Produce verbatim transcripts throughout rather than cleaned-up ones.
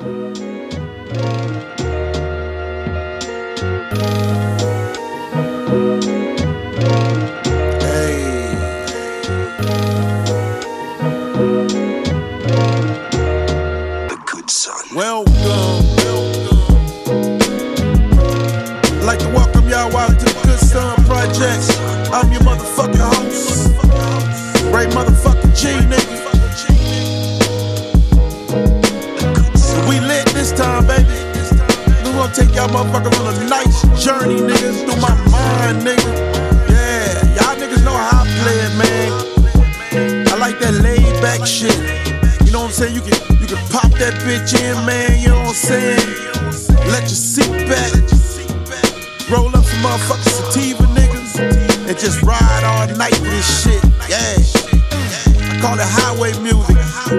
Welcome. I'd like to welcome y'all out to the Good Son Project. I'm your motherfucking host, Ray motherfucking G, nigga. We lit this time, baby. We gonna take y'all motherfuckers on a nice journey, niggas, through my mind, nigga. Yeah, y'all niggas know how I play it, man. I like that laid back shit. You know what I'm saying? You can you can pop that bitch in, man. You know what I'm saying? Let your seat back, roll up some motherfucking sativa, niggas, and just ride all night with this shit. Yeah, I call it highway music.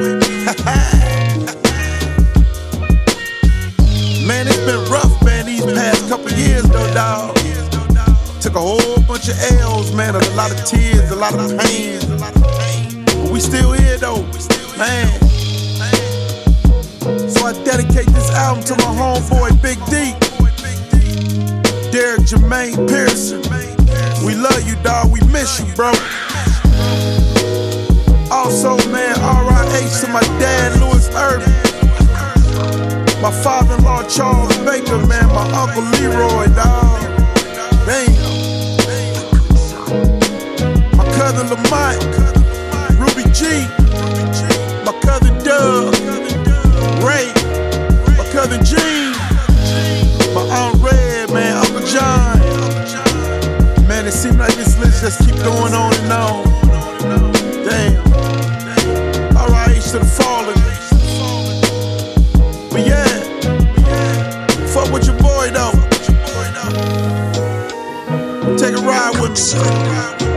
Man, it's been rough, man, these past couple years, though, dawg. Took a whole bunch of L's, man, a lot of tears, a lot of pain. But we still here, though, man. So I dedicate this album to my homeboy, Big D, Derek Jermaine Pearson. We love you, dawg, we miss you, bro. Also, man, R I H to my dad, Louis Irvin. My father-in-law, Charles Baker, man. My uncle, Leroy, dawg. Damn. My cousin, Lamont. Ruby G. My cousin, Doug. Ray. My cousin, Gene. My Aunt Red, man. Uncle John. Man, it seems like this list just keep going on and on. Damn. R I H to the fallen. But yeah, fuck with your boy though. Take a ride with me.